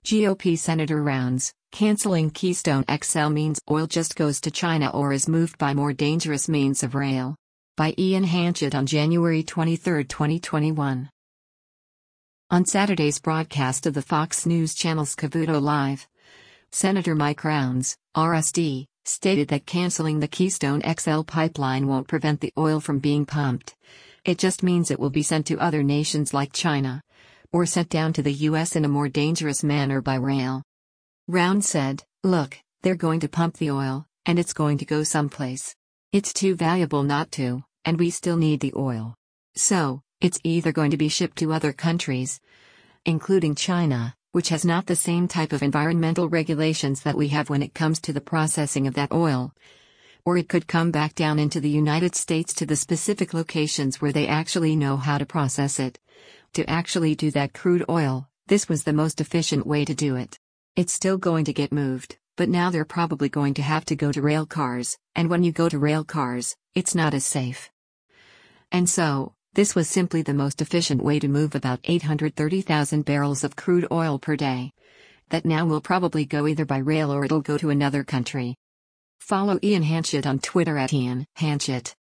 GOP Senator rounds, canceling Keystone XL means oil just goes to China or is moved by more dangerous means of rail. By Ian Hanchett on January 23, 2021. On Saturday's broadcast of the Fox News Channel's Cavuto Live, Senator Mike Rounds, RSD, stated that canceling the Keystone XL pipeline won't prevent the oil from being pumped. It just means it will be sent to other nations like China, or sent down to the U.S. in a more dangerous manner by rail. Rounds said, "Look, they're going to pump the oil, and it's going to go someplace. It's too valuable not to, and we still need the oil. So, it's either going to be shipped to other countries, including China, which has not the same type of environmental regulations that we have when it comes to the processing of that oil, or it could come back down into the United States to the specific locations where they actually know how to process it. To actually do that crude oil, this was the most efficient way to do it. It's still going to get moved, but now they're probably going to have to go to rail cars, and when you go to rail cars, it's not as safe. And so, this was simply the most efficient way to move about 830,000 barrels of crude oil per day. That now will probably go either by rail or it'll go to another country." Follow Ian Hanchett on Twitter @IanHanchett.